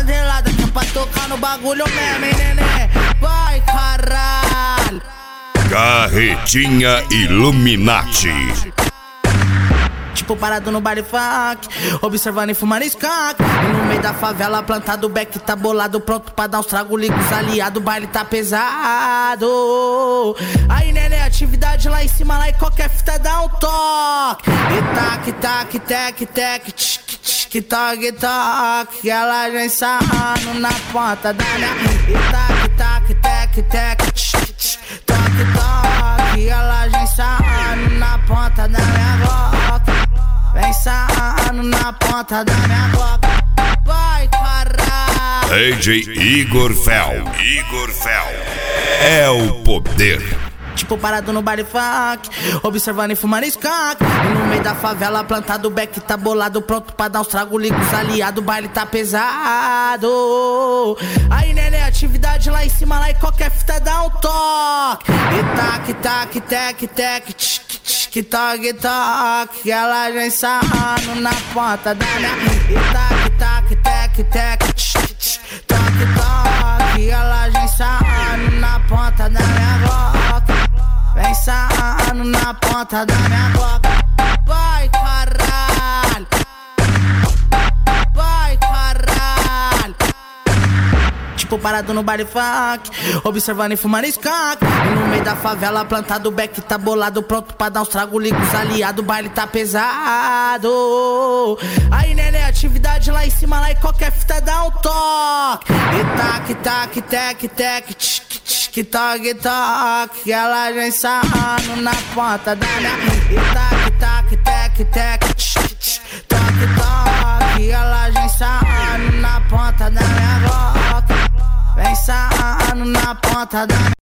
canelada que é pra tocar no bagulho mesmo, hein, neném? Vai, caralho. Carretinha Illuminati. Tipo parado no baile funk, observando e fumando skunk. E no meio da favela plantado, o beck tá bolado, pronto pra dar uns trago, liga os aliados, o baile tá pesado. Aí, neném, atividade lá em cima, lá e qualquer fita dá um toque. E tac, tac, tec, tec, tch, tch, toque, toque. Ela já ensaiando na ponta da minha. E tac, tac, tec, tec, tch, tch, toque, toque. Ela já ensaiando na ponta da minha boca. Vem sarrando na ponta da minha boca. Vai, caralho. DJ Igor Fel. Igor Fel. É o poder. Tipo parado no baile funk, observando e fumando skunk. E no meio da favela plantado, o beck tá bolado, pronto pra dar uns trago, liga os aliados, o baile tá pesado. Aí, neném, atividade lá em cima, lá e qualquer fita dá um toque. E tac, tac, tec, tec, tch, tch, toque, toque. Ela já ensaiando na ponta da minha. E tac, tac, tec, tec, tch, tch, toque, toque. Ela já ensaiando na ponta da minha boca. Vem sarrando na ponta da minha boca. Vai, caralho. Vai, caralho. Tipo parado no baile funk, observando e fumando skunk. E no meio da favela plantado, o beck tá bolado, pronto pra dar uns trago, liga os aliados, o baile tá pesado. Aí, neném, atividade lá em cima, lá e qualquer fita dá um toque. E tac, tac, tec, tec, tch, tch, toque, toque. Ela já ensaiando na ponta da minha. E tac, tac, tec, tec, tch, tch, toque, toque. Ela já ensaiando na ponta da minha boca. Vem sarrando na ponta da minha.